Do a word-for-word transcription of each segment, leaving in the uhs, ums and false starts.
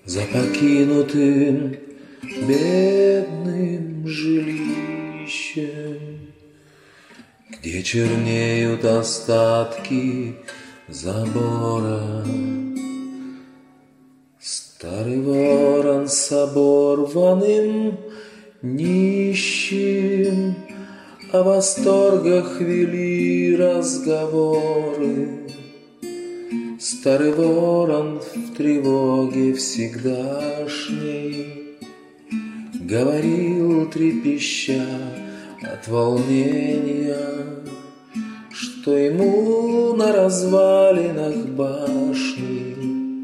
За покинутым бедным жилищем, где чернеют остатки забора. Старый ворон с оборванным нищим о восторгах вели разговоры. Старый ворон в тревоге всегдашней говорил, трепеща от волнения, что ему на развалинах башни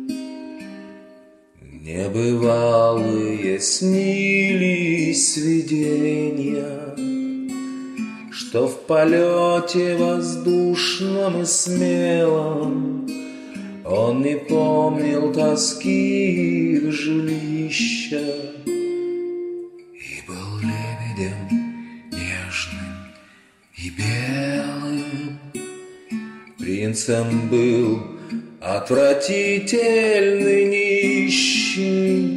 небывалые снились видения, что в полете воздушном и смелом он не помнил тоски их жилища и был лебедем нежным и белым. Принцем был отвратительный нищий.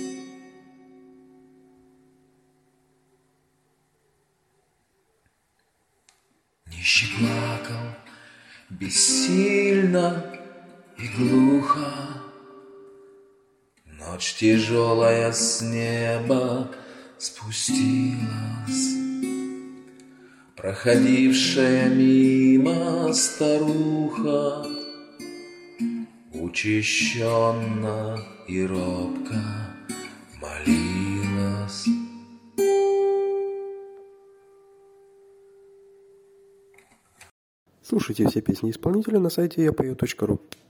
Нищий плакал бессильно и глухо. Ночь тяжелая с неба спустилась. Проходившая мимо старуха учащенно и робко молилась. Слушайте все песни исполнителя на сайте я пою точка ру.